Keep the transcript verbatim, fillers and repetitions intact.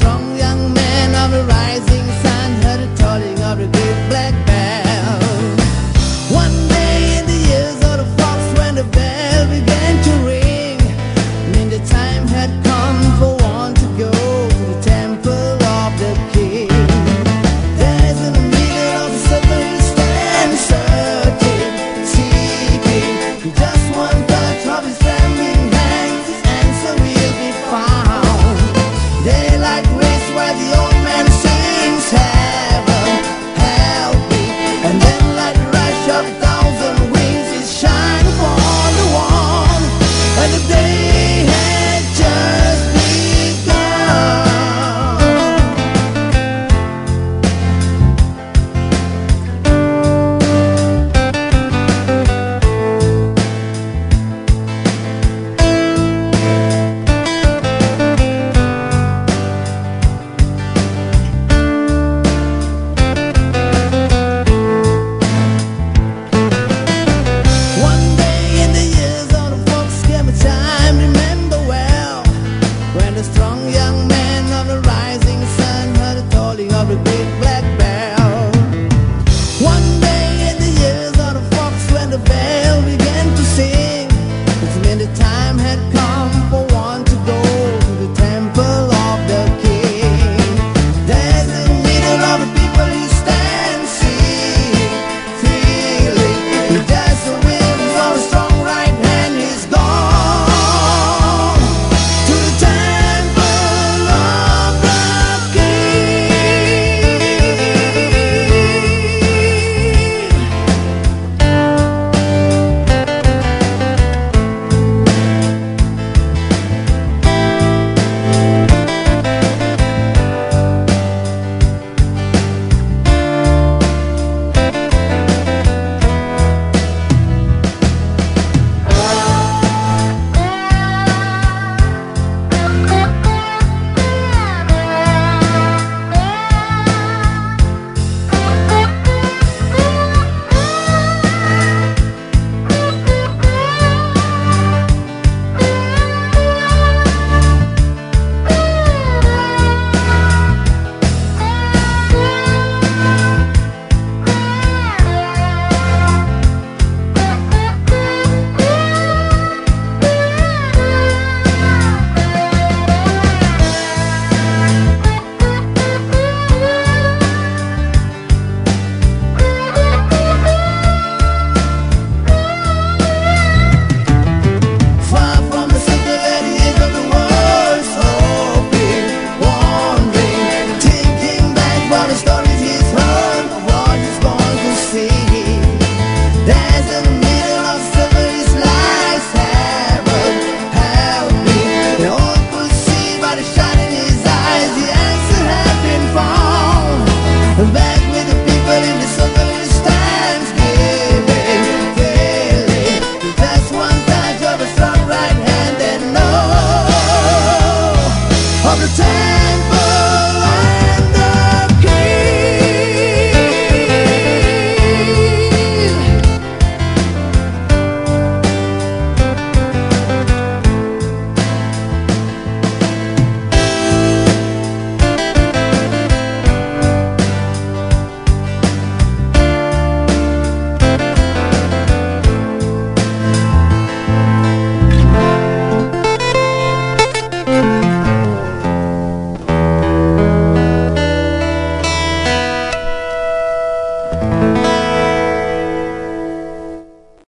strong young man of the rising sun heard the tolling of the great black bell. One day in the years of the fox, when the bell began to ring, mean the time had come for one to go to the temple of the king. There's in the middle of the circle he stands, searching, seeking, just one touch of his trembling hands, his answer will be found. Daylight waits while the old man